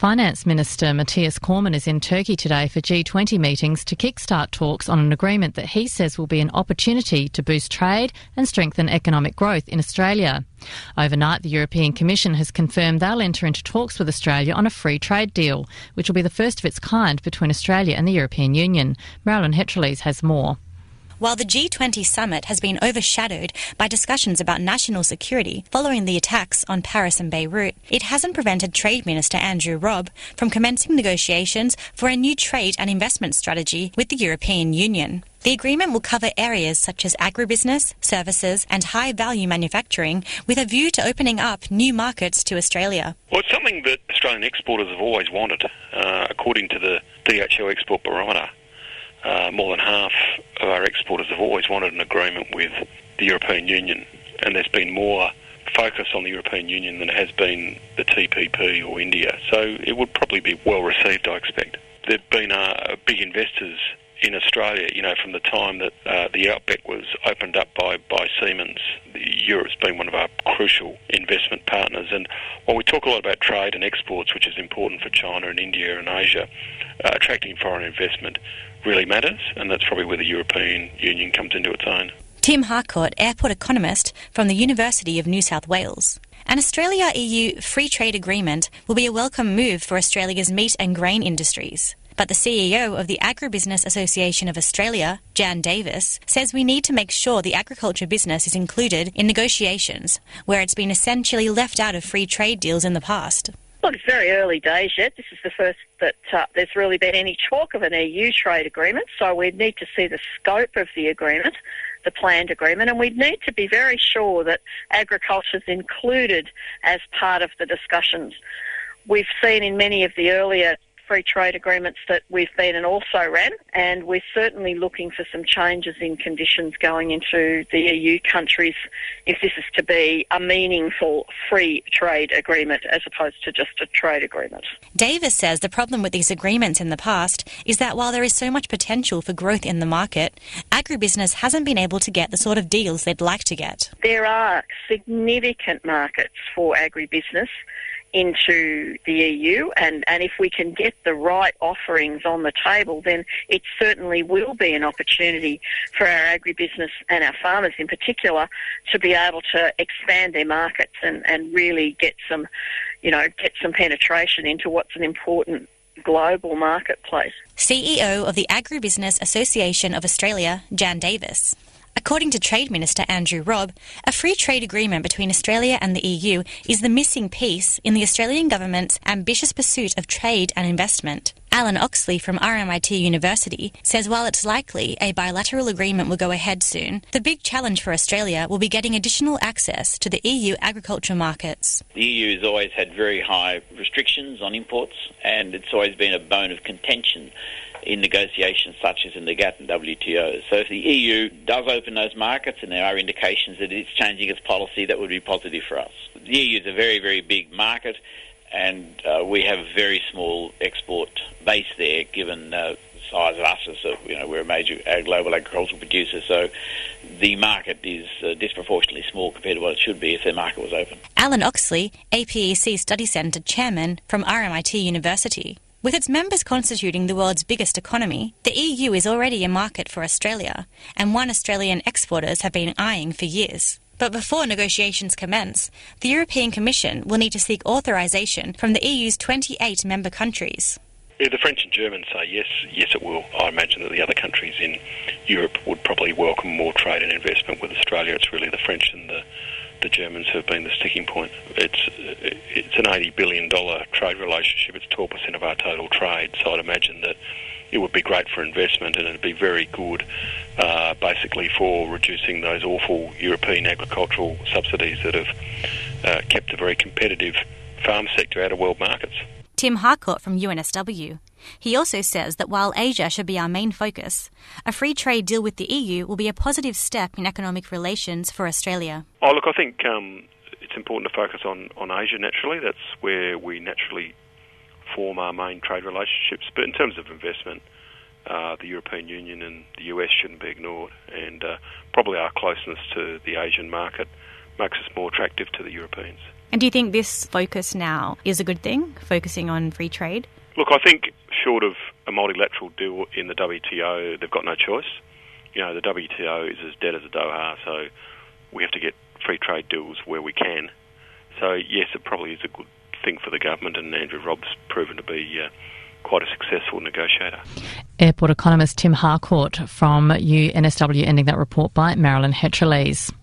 Finance Minister Matthias Cormann is in Turkey today for G20 meetings to kickstart talks on an agreement that he says will be an opportunity to boost trade and strengthen economic growth in Australia. Overnight, the European Commission has confirmed they'll enter into talks with Australia on a free trade deal, which will be the first of its kind between Australia and the European Union. Marilyn Hetroles has more. While the G20 summit has been overshadowed by discussions about national security following the attacks on Paris and Beirut, it hasn't prevented Trade Minister Andrew Robb from commencing negotiations for a new trade and investment strategy with the European Union. The agreement will cover areas such as agribusiness, services and high-value manufacturing, with a view to opening up new markets to Australia. Well, it's something that Australian exporters have always wanted, according to the DHL Export Barometer. More than half of our exporters have always wanted an agreement with the European Union, and there's been more focus on the European Union than has been the TPP or India. So it would probably be well received, I expect. There have been big investors in Australia, from the time that the Outback was opened up by Siemens. Europe's been one of our crucial investment partners, and while we talk a lot about trade and exports, which is important for China and India and Asia, attracting foreign investment really matters, and that's probably where the European Union comes into its own. Tim Harcourt, airport economist from the University of New South Wales. An Australia-EU free trade agreement will be a welcome move for Australia's meat and grain industries. But the CEO of the Agribusiness Association of Australia, Jan Davis, says we need to make sure the agriculture business is included in negotiations, where it's been essentially left out of free trade deals in the past. Look, it's very early days yet. This is the first that there's really been any talk of an EU trade agreement, so we need to see the scope of the agreement, the planned agreement, and we need to be very sure that agriculture is included as part of the discussions. We've seen in many of the earlier free trade agreements that we've been and also ran, and we're certainly looking for some changes in conditions going into the EU countries if this is to be a meaningful free trade agreement as opposed to just a trade agreement. Davis says the problem with these agreements in the past is that while there is so much potential for growth in the market, agribusiness hasn't been able to get the sort of deals they'd like to get. There are significant markets for agribusiness into the EU, and if we can get the right offerings on the table, then it certainly will be an opportunity for our agribusiness and our farmers in particular to be able to expand their markets and really get some penetration into what's an important global marketplace. CEO of the Agribusiness Association of Australia, Jan Davis. According to Trade Minister Andrew Robb, a free trade agreement between Australia and the EU is the missing piece in the Australian government's ambitious pursuit of trade and investment. Alan Oxley from RMIT University says while it's likely a bilateral agreement will go ahead soon, the big challenge for Australia will be getting additional access to the EU agriculture markets. The EU has always had very high restrictions on imports, and it's always been a bone of contention in negotiations such as in the GATT and WTO. So if the EU does open those markets, and there are indications that it's changing its policy, that would be positive for us. The EU is a very, very big market, and we have a very small export base there, given the size of us as we're a major global agricultural producer. So the market is disproportionately small compared to what it should be if their market was open. Alan Oxley, APEC Study Centre Chairman from RMIT University. With its members constituting the world's biggest economy, the EU is already a market for Australia, and one Australian exporters have been eyeing for years. But before negotiations commence, the European Commission will need to seek authorisation from the EU's 28 member countries. Yeah, the French and Germans say yes it will. I imagine that the other countries in Europe would probably welcome more trade and investment with Australia. It's really the French and the Germans have been the sticking point. It's an $80 billion trade relationship. It's 12% of our total trade, so I'd imagine that it would be great for investment, and it'd be very good basically for reducing those awful European agricultural subsidies that have kept a very competitive farm sector out of world markets. Tim Harcourt from UNSW. He also says that while Asia should be our main focus, a free trade deal with the EU will be a positive step in economic relations for Australia. Oh, look, I think it's important to focus on Asia naturally. That's where we naturally form our main trade relationships. But in terms of investment, the European Union and the US shouldn't be ignored, and probably our closeness to the Asian market makes us more attractive to the Europeans. And do you think this focus now is a good thing, focusing on free trade? Look, I think short of a multilateral deal in the WTO, they've got no choice. You know, the WTO is as dead as a Doha, so we have to get free trade deals where we can. So, yes, it probably is a good thing for the government, and Andrew Robb's proven to be quite a successful negotiator. Airport economist Tim Harcourt from UNSW, ending that report by Marilyn Hetrelise.